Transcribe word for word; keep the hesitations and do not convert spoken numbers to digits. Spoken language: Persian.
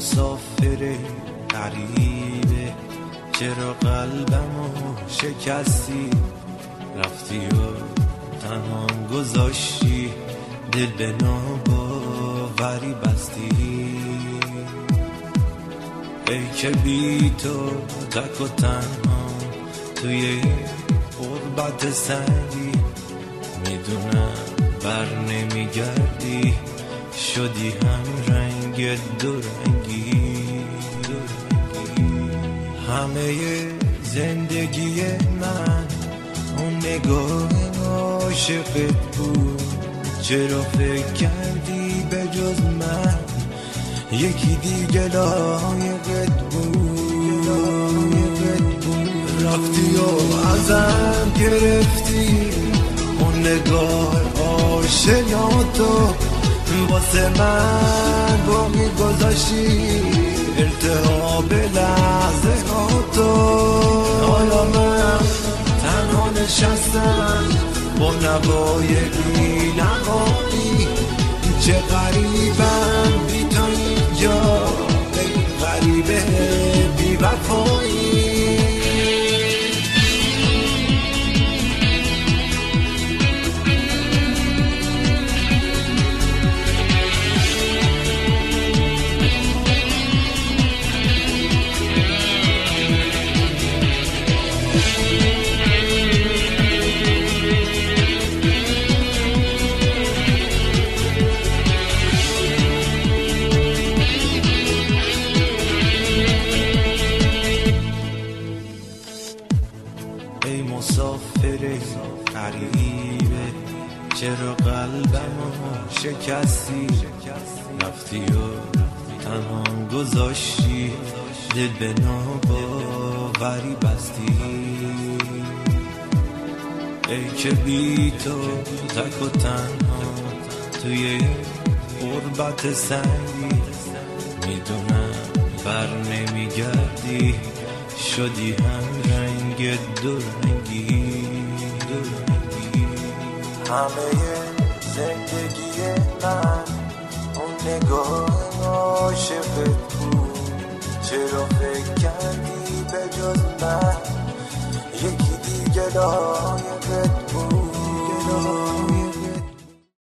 مسافر غریبه، چرا قلبمو شکستی، رفتی و تنهام گذاشتی، دل به ناباوری بستی. ای که بی تو تک و تنها توی غربت سنگی، میدونم بر نمیگردی، شدی هم رنگ دو رنگی. همه زندگی من اون نگاه عاشقت بود، چرا فکر کردی به جز من یکی دیگه لایقت بود؟ رفتی و ازم گرفتی اون نگاه آشناتو، واسه من باقی گذاشتی التهاب لحظه هاتو. حالا من تنها نشستم با نوای بی نهایی، چه غریبم بی تو اینجا، ای غریبه بی وفایی. ای مسافر غریبه، چرا قلبمو شکستی، رفتی و تنهام گذاشتی، دل به ناباوری بستی. ای که بی تو تک و تنها توی غربت سنگی، میدونم بر نمیگردی، شدی هم رنگ دو رنگی. همه زندگی من اون نگاه عاشقت بود، چرا فکر کردی به جز من یکی دیگه لایقت